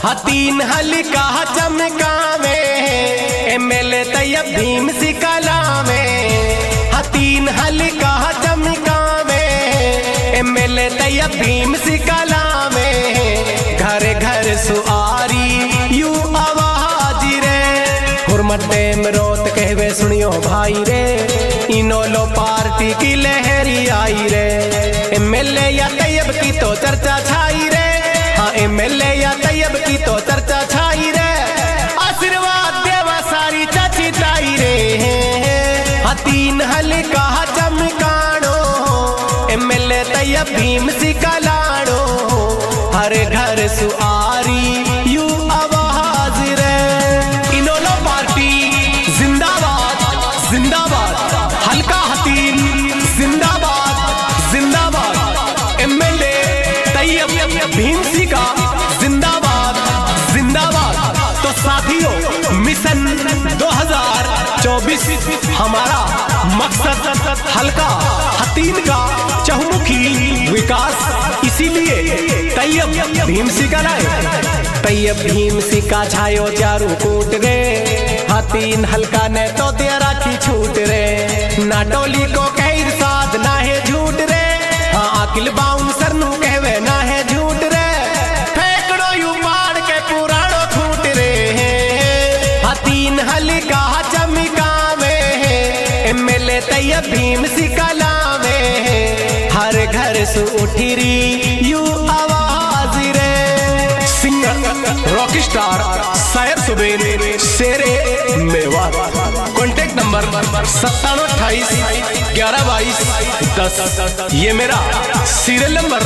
तीन हल्का चमकावे एमएलए तैयब भीम सिकलावे। तीन हल्का चमकावे एमएलए तैयब भीम सिकलावे। घर घर सुआरी यू आवाज रे हुरमत टेम रोत कहवे सुनियो भाई रे। इनोलो पार्टी की लहरी आई रे। एमएलए या तैयब की तो चर्चा छाई रे। हाँ एमएलए या तैयब की तो चर्चा छाई रे। आशीर्वाद देवा सारी चाची ताई रे। हाँ तीन हल्का चमकानो एमएलए तैयब भीम सिकलाड़ो। हर घर सुआरी यू आवाज रे। इनोलो पार्टी जिंदाबाद जिंदाबाद। हल्का हतीन जिंदाबाद जिंदाबाद। एमएलए तैयब भीम सिका जिंदाबाद जिंदाबाद। तो साथियों मिशन 2024 हमारा मकसद हल्का हतीन का चहुमुखी विकास, इसीलिए तैयब भीम सिका लाए। तैयब भीम सिका छायो चारू कूट रे। हतीन हल्का ने तो दे राखी छूट रे। ना टोली को कह इरशाद ना है झूठ रे। हाँ अकिल बाउंसर नु कहवे ना है झूठ रे। फेंकड़ो यू मार के पुराणो छूट रे। हाँ तीन हल्का चमकावे एमएलए तैयब भीम सिकलावे। हर घर से उठी री यू आवाज रे। सिंगर रॉक स्टार शायर सुबेन शेरे मेवात। Contact number 9728 1122 10। ये मेरा सीरियल नंबर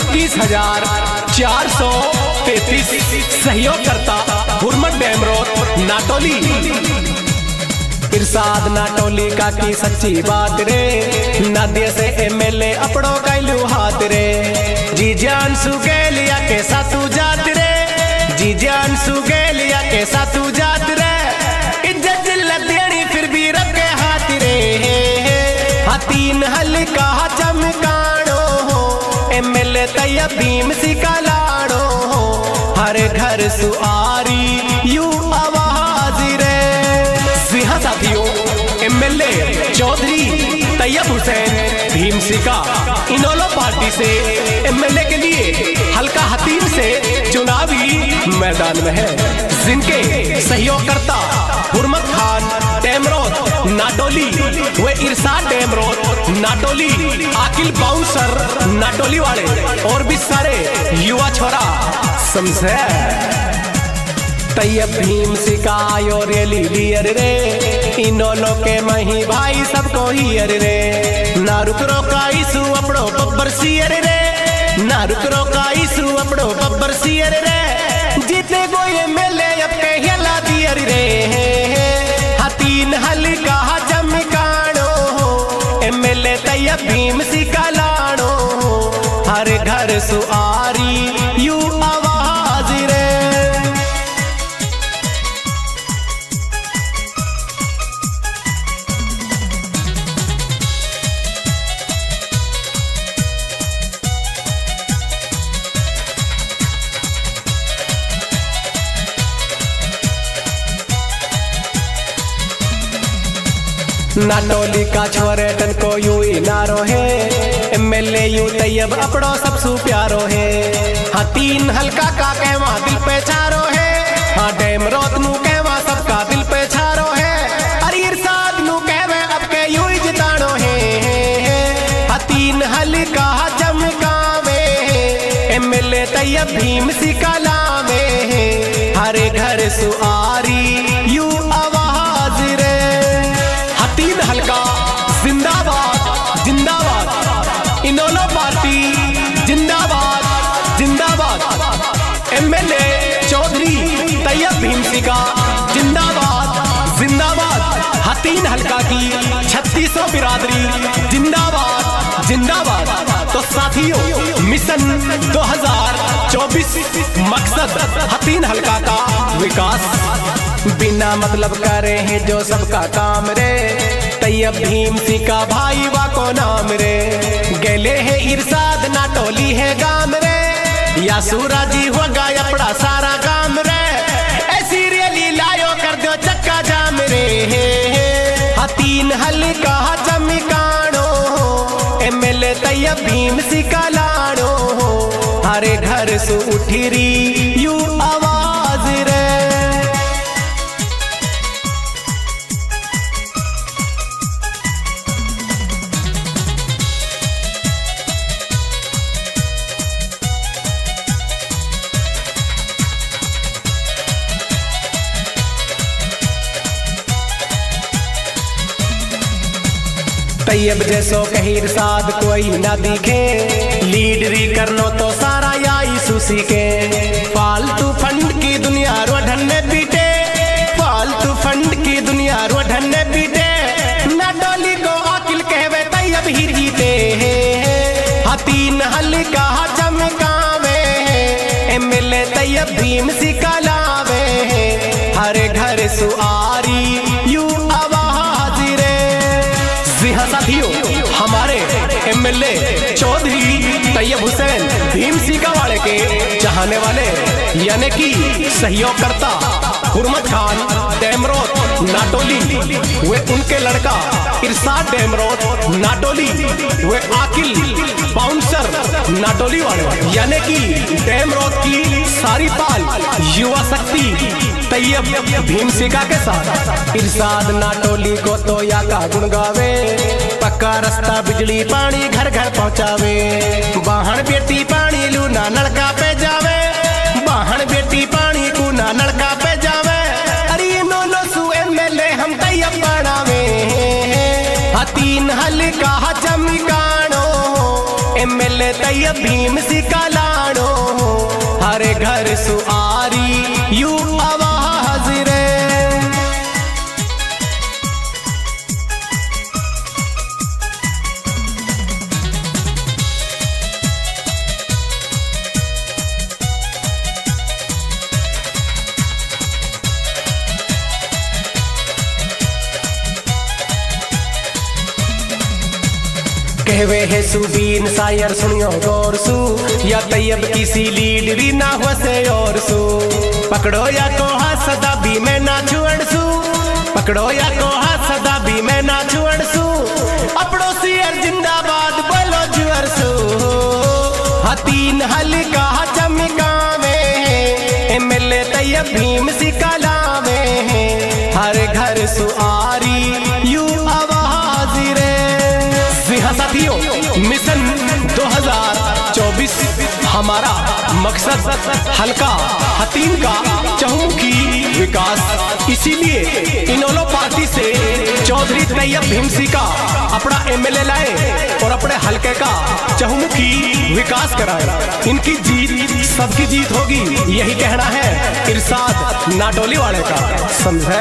21433। सहयोग करता हुरमत डैम रोड नाटोली। इरशाद नाटोली का की सच्ची बात रे। नदिया से एमएलए अपड़ो कैलू हाथ रे। जी जान सुगेलिया के साथू जात रे। जी जान सुगेलिया के साथू जात रे। इज्जत जिल्लत देनी फिर भी रब के हाथ रे। हाँ तीन हल्का चमकानो एमएलए तैयब भीम सिकलाड़ो। हर घर सुआरी यू आवाज रे। सिंहा साथियों एमएलए चौधरी तैयब हुसैन भीम सिका इनोलो पार्टी से एमएलए के लिए हल्का हतीन से चुनावी मैदान में है। जिनके सहयोग करता हुरमत खान टेमरोद नाटोली व इरशाद टेमरोद नाटोली। आकिल बाउंसर नाटोली वाले और भी सारे युवा छोरा समझे। तैयब भीम सिकायो रेली लियर रे। इनोलो के मही भाई सबको हियर रे। ना रुक रोका इसु अपड़ो बब्बर सियर रे। ना रुक रोका इसु अपड़ो बब्बर सियर रे। जीते गो एमएलए अब के हिला दियर रे। हाँ तीन हल्का चमकानो एमएलए तैयब भीम सिकलाड़ो। हर घर सुआरी यू आवाज रे। नाटोली का छोरे टन को यू नारो है। एमएलए यू तैयब अपड़ो सबसु प्यारो है। हाँ तीन हल्का का कहवा दिल पे छारो है। हाँ डैम रोत नू कहवा सबका दिल पे छारो है। अरे इरशाद नू कहवे अब के यू जितानो है। हाँ तीन हल्का चमकावे एमएलए तैयब भीम सिकलावे। हर घर सुआरी यू आवाज रे। तीन हल्का जिंदाबाद जिंदाबाद। इनोलो पार्टी जिंदाबाद जिंदाबाद। एमएलए चौधरी तैयब भीम सिका जिंदाबाद जिंदाबाद। हाँ तीन हल्का की 3600 बिरादरी जिंदाबाद जिंदाबाद। तो साथियों मिशन 2024 मकसद हतीन हल्का का विकास। बिना मतलब करे हैं जो सबका काम रे। तैयब भीम सिका भाई वा को नाम रे। गेले है इरशाद नाटोली है गाम रे। या सूराजी होगा अपना सारा काम भीम सिका लाड़ो हो, हरे घर सु उठी री यू आवाज रे। तैयब जैसो कहीर साध कोई ना दिखे, लीडरी करनो तो सारा याई सुसी के। फालतू फंड की दुनिया रो ढन्ने पीटे, फालतू फंड की दुनिया रो ढन्ने पीटे। ना डोली को अकिल कहवे तैयब ही जीते, तीन हल्का चमकावे, एमएलए तैयब भीम सिका लावे, हरे घर सुआरी यू आवाज रे। जी हाँ साथियों, हमारे एमएलए चौधरी तैयब हुसैन भीम सिका वाले के चाहने वाले यानी कि सहयोगकर्ता हुरमत खान डेमरोत नाटोली, वे उनके लड़का इरशाद डेमरोत नाटोली, वे आकिल बाउंसर नाटोली वाले यानी कि डेमरोत की सारी पाल युवा शक्ति तैयब भीम सिका के साथ। इरशाद नाटोली को तो या का गुण गावे, पक्का रास्ता बिजली पानी घर घर पहुँचावे। बाहन बेटी पानी लूना नलका पे जावे, बाहन बेटी पानी कूना नलका पे जावे। अरे नो सु एमएलए हम तैयब बनावे, तीन हल्का चमकानो, एमएलए तैयब भीम सिका लाड़ो, हरे घर सुआरी यू आवाज रे। कहवे है सुबीन शायर सुनियो गौर सु, या तैयब किसी लीडरी ना हुआ से और सु। पकड़ो या कोहा सदा भी मैं ना छुअड़ सु, पकड़ो या कोहा सदा भी मैं ना छुअड़ सु। अपड़ो सियर जिंदाबाद बोलो जुअर सु, तीन हल्का चमकावे, एमएलए तैयब भीम सिका लावे, हर घर सुआरी यू आवाज रे। साथियों, मिशन 2024 हमारा मकसद हल्का हतीन का चहुमुखी विकास, इसीलिए इनोलो पार्टी से चौधरी तैयब भीम सिका अपना एमएलए लाए और अपने हल्के का चहुमुखी विकास कराए। इनकी जीत सबकी जीत होगी, यही कहना है इरशाद नाटोली वाले का, समझे।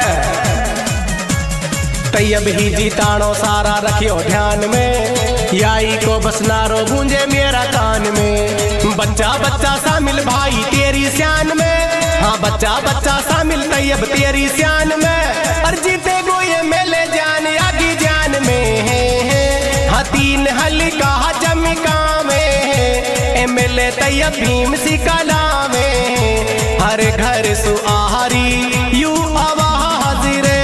तैयब ही जीताणो सारा रखियो ध्यान में, याई को बस नारो गूंजे मेरा कान में। बच्चा बच्चा शामिल भाई तेरी शान में, हाँ बच्चा बच्चा शामिल तैयब तेरी शान में। और जीते गो ये मेले जान आगे जान में, हाँ तीन हल्का चमकावे, एमएलए तैयब भीम सिका लावे, हर घर सुआरी यू आवाज रे।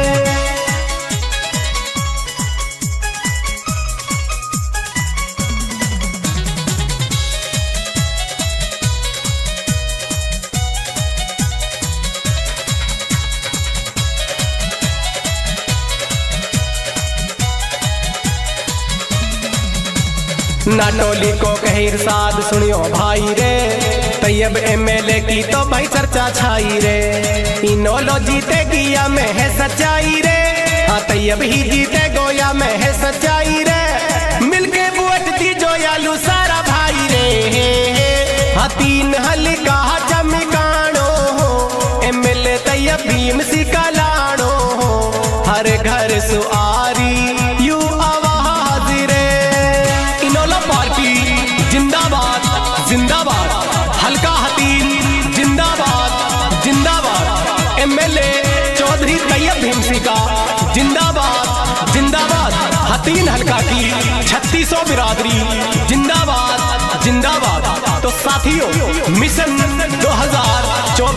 नाटोली को कही इरशाद सुनियो भाई रे, तैयब एमएलए की तो भाई चर्चा छाई रे। इनोलो जीते गिया में है सच्चाई रे, हाँ तैयब ही जीते गोया में है सच्चाई रे। मिलके बुअट दी जो यालू सारा भाई रे, हाँ तीन हल्का चमकानो, एमएलए तैयब भीम सिका लाड़ो, हर घर सुआरी यू आवाज रे। इनोलो पार्टी जिंदाबाद जिंदाबाद, हल्का हतीन जिंदाबाद जिंदाबाद, एमएलए चौधरी तैयब भीम सिका जिंदाबाद जिंदाबाद, हतीन हल्का की 3600 बिरादरी जिंदाबाद जिंदाबाद। तो साथियों, मिशन 2024